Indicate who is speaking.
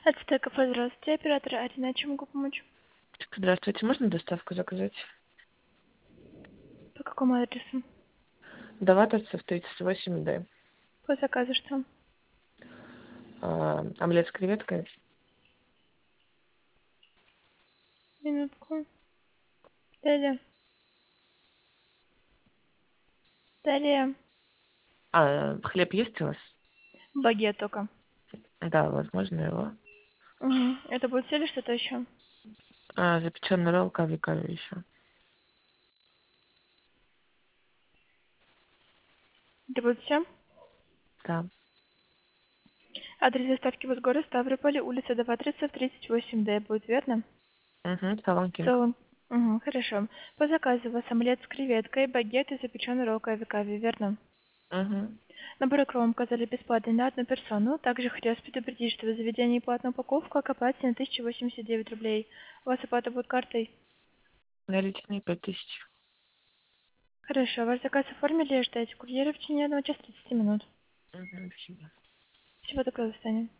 Speaker 1: Ацтека кафе, здравствуйте, оператор Арина, чем могу помочь?
Speaker 2: Здравствуйте, можно доставку заказать?
Speaker 1: По какому адресу?
Speaker 2: Даватовцев, 38D.
Speaker 1: По заказу что?
Speaker 2: Омлет с креветкой.
Speaker 1: Минутку. Далее. Далее.
Speaker 2: Хлеб есть у вас?
Speaker 1: Багет только.
Speaker 2: Да, возможно, его.
Speaker 1: Угу. Это будет все или что-то еще?
Speaker 2: Запеченный ролл, кави еще.
Speaker 1: Это будет все?
Speaker 2: Да.
Speaker 1: Адрес доставки будет город Ставрополь, улица Даватрицев, 38D. Будет верно?
Speaker 2: Угу, салон Кинг.
Speaker 1: Салон. Угу, хорошо. По заказу у вас омлет с креветкой, багет и запеченный ролл кави, верно?
Speaker 2: Угу.
Speaker 1: Набор икру указали бесплатный на одну персону. Также хотелось предупредить, что в заведении платная упаковка, как оплате на 1089 рублей. У вас оплата будет картой?
Speaker 2: Наличные 5000.
Speaker 1: Хорошо, ваш заказ оформили и ждете курьера в течение 1 часа 30 минут.
Speaker 2: Угу, спасибо.
Speaker 1: Всего доброго, до свидания.